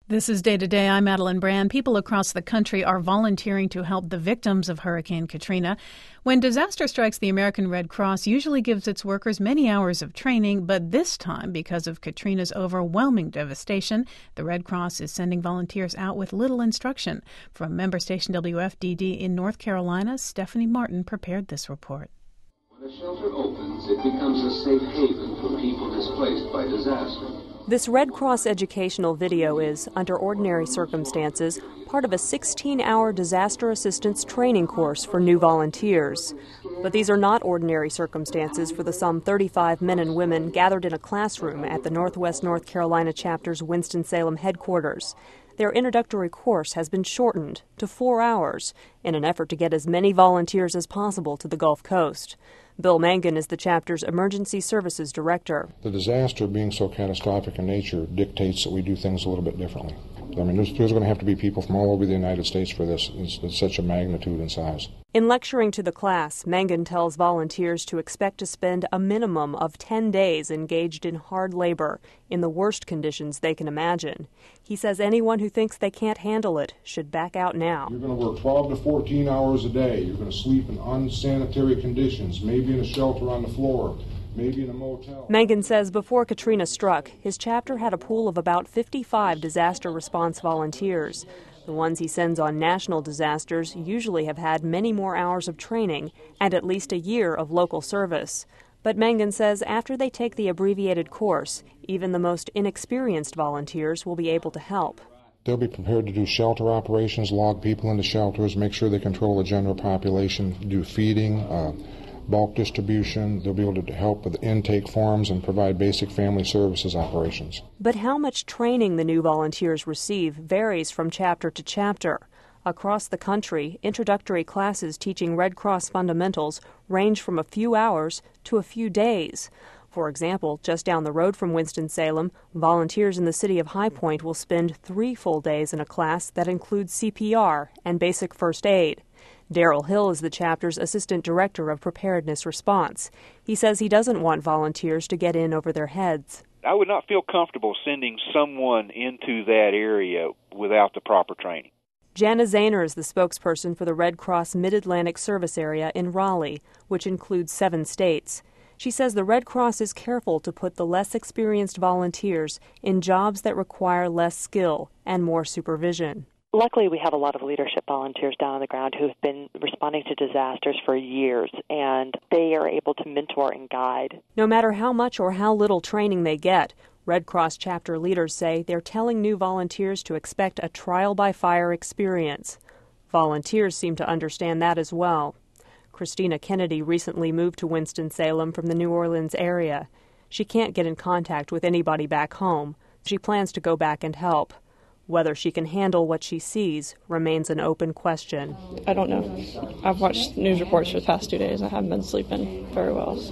This is Day to Day. I'm Madeline Brand. People across the country are volunteering to help the victims of Hurricane Katrina. When disaster strikes, the American Red Cross usually gives its workers many hours of training, but this time, because of Katrina's overwhelming devastation, the Red Cross is sending volunteers out with little instruction. From member station WFDD in North Carolina, Stephanie Martin prepared this report. When a shelter opens, it becomes a safe haven for people displaced by disaster. This Red Cross educational video is, under ordinary circumstances, part of a 16-hour disaster assistance training course for new volunteers. But these are not ordinary circumstances for the some 35 men and women gathered in a classroom at the Northwest North Carolina chapter's Winston-Salem headquarters. Their introductory course has been shortened to 4 hours in an effort to get as many volunteers as possible to the Gulf Coast. Bill Mangan is the chapter's Emergency Services Director. The disaster being so catastrophic in nature dictates that we do things a little bit differently. I mean, there's going to have to be people from all over the United States for this. It's such a magnitude and size. In lecturing to the class, Mangan tells volunteers to expect to spend a minimum of 10 days engaged in hard labor in the worst conditions they can imagine. He says anyone who thinks they can't handle it should back out now. You're going to work 12 to 14 hours a day. You're going to sleep in unsanitary conditions, maybe in a shelter on the floor, maybe in a motel. Mangan says before Katrina struck, his chapter had a pool of about 55 disaster response volunteers. The ones he sends on national disasters usually have had many more hours of training and at least a year of local service. But Mangan says after they take the abbreviated course, even the most inexperienced volunteers will be able to help. They'll be prepared to do shelter operations, log people into shelters, make sure they control the general population, do feeding, bulk distribution. They'll be able to help with intake forms and provide basic family services operations. But how much training the new volunteers receive varies from chapter to chapter. Across the country, introductory classes teaching Red Cross fundamentals range from a few hours to a few days. For example, just down the road from Winston-Salem, volunteers in the city of High Point will spend 3 full days in a class that includes CPR and basic first aid. Daryl Hill is the chapter's Assistant Director of Preparedness Response. He says he doesn't want volunteers to get in over their heads. I would not feel comfortable sending someone into that area without the proper training. Jana Zahner is the spokesperson for the Red Cross Mid-Atlantic Service Area in Raleigh, which includes 7 states. She says the Red Cross is careful to put the less experienced volunteers in jobs that require less skill and more supervision. Luckily, we have a lot of leadership volunteers down on the ground who have been responding to disasters for years, and they are able to mentor and guide. No matter how much or how little training they get, Red Cross chapter leaders say they're telling new volunteers to expect a trial-by-fire experience. Volunteers seem to understand that as well. Christina Kennedy recently moved to Winston-Salem from the New Orleans area. She can't get in contact with anybody back home. She plans to go back and help. Whether she can handle what she sees remains an open question. I don't know. I've watched news reports for the past 2 days. I haven't been sleeping very well, so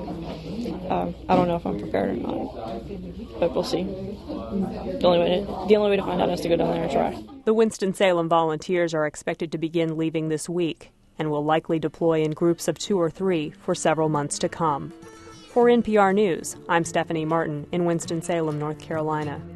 I don't know if I'm prepared or not. But we'll see. The only way to find out is to go down there and try. The Winston-Salem volunteers are expected to begin leaving this week and will likely deploy in groups of 2 or 3 for several months to come. For NPR News, I'm Stephanie Martin in Winston-Salem, North Carolina.